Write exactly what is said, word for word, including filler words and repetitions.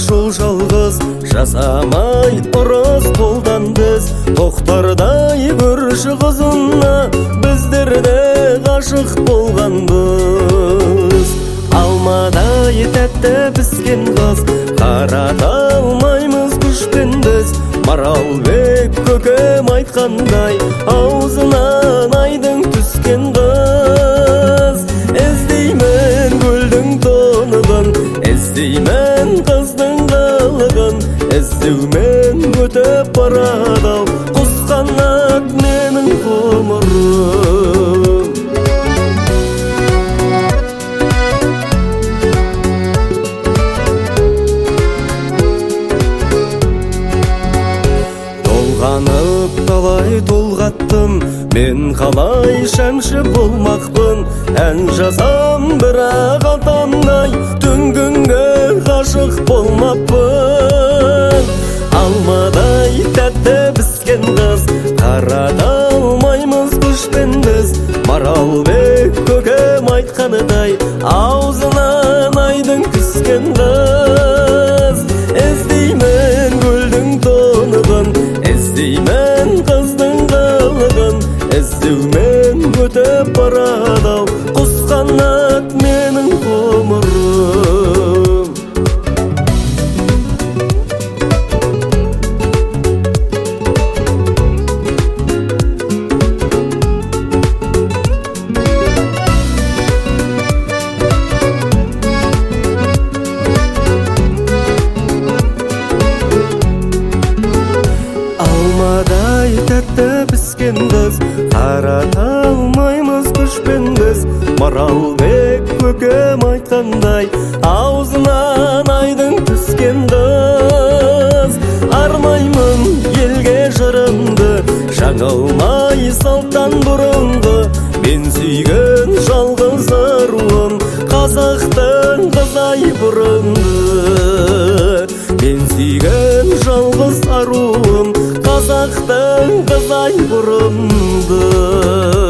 ушул жалгыз жасамай ырыс колдан біз тоқтардай көрші қызына біздерде ғашық болғанбыз. Алмадай тәтті піскен қыз қарата алмаймыз күшпен біз. Маралбек көкем айтқандай аузынан айдың түскен қыз. Іздеймін гүлдің тонығын, іздеймін қыздың қылығын, іздеумен өтіп барады-ау құс қанат менің ғұмырым. Толғанып талай толғаттым, мен қалай шәмші болмақпын. Ән жазам бірақ атамдай түнгінге ғашық болмаппын. Алмадай тәтті піскен қыз қарата алмаймыз күшпен біз. Маралбек көкем айтқаныдай аузынан айдың түскен қыз. Іздеймін гүлдің тонығын, іздеймін қыздың қылығын, іздеумен өтіп барады-ау құс қанат менің ғұмырым. Алмадай тәтті піскен қыз қарата алмаймыз күшпен біз. Маралбек көкем айтқандай аузынан айдың түскен қыз. Армаймын елге жырымды жаңылмай салттан бұрынғы. Мен сүйген жалғыз аруым қазақтың қызай бұрынғы. Мен сүйген жалғыз аруым қазақтың қызай бұрынғы.